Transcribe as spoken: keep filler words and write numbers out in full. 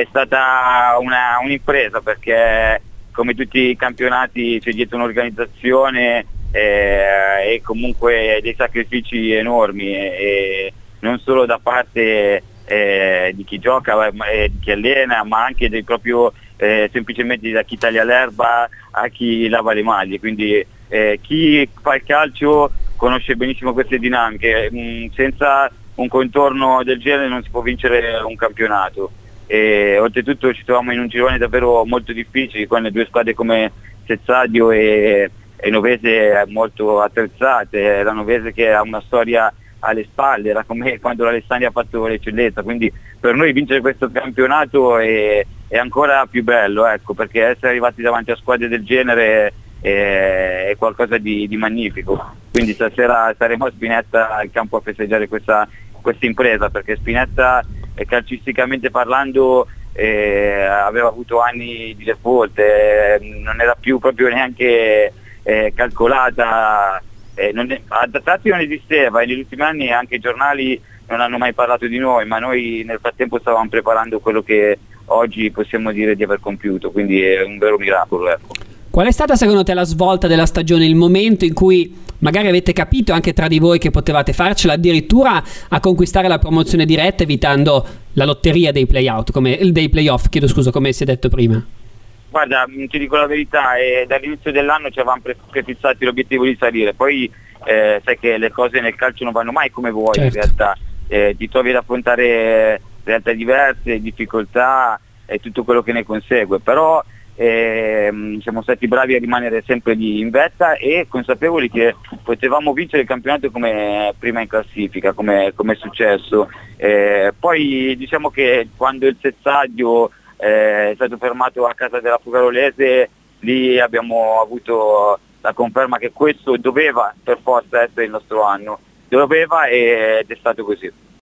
è stata una, un'impresa, perché come tutti i campionati c'è dietro un'organizzazione eh, e comunque dei sacrifici enormi, e, e non solo da parte eh, di chi gioca e di chi allena, ma anche del proprio eh, semplicemente da chi taglia l'erba a chi lava le maglie. Quindi eh, chi fa il calcio conosce benissimo queste dinamiche. Mm, senza un contorno del genere non si può vincere un campionato. E oltretutto ci troviamo in un girone davvero molto difficile, con le due squadre come Sezzadio e, e Novese molto attrezzate. La Novese che ha una storia alle spalle, era come quando l'Alessandria ha fatto l'eccellenza, quindi per noi vincere questo campionato è, è ancora più bello, ecco, perché essere arrivati davanti a squadre del genere è, è qualcosa di, di magnifico. Quindi stasera saremo a Spinetta al campo a festeggiare questa, questa impresa, perché Spinetta eh, calcisticamente parlando eh, aveva avuto anni di default, eh, non era più proprio neanche eh, calcolata. Eh, non è, a tratti non esisteva, e negli ultimi anni anche i giornali non hanno mai parlato di noi, ma noi nel frattempo stavamo preparando quello che oggi possiamo dire di aver compiuto, quindi è un vero miracolo, ecco. Qual è stata secondo te la svolta della stagione, il momento in cui magari avete capito anche tra di voi che potevate farcela, addirittura a conquistare la promozione diretta, evitando la lotteria dei play-out, come, dei play-off, chiedo scusa, come si è detto prima? Guarda, ti dico la verità, eh, dall'inizio dell'anno ci avevamo pre- prefissati l'obiettivo di salire, poi eh, sai che le cose nel calcio non vanno mai come vuoi, certo. In realtà eh, ti trovi ad affrontare realtà diverse, difficoltà e tutto quello che ne consegue, però eh, siamo stati bravi a rimanere sempre lì in vetta e consapevoli che potevamo vincere il campionato come prima in classifica, come, come è successo. Eh, poi diciamo che quando il Sezzadio Eh, è stato fermato a casa della Fugarolese, lì abbiamo avuto la conferma che questo doveva per forza essere il nostro anno, doveva, ed è stato così.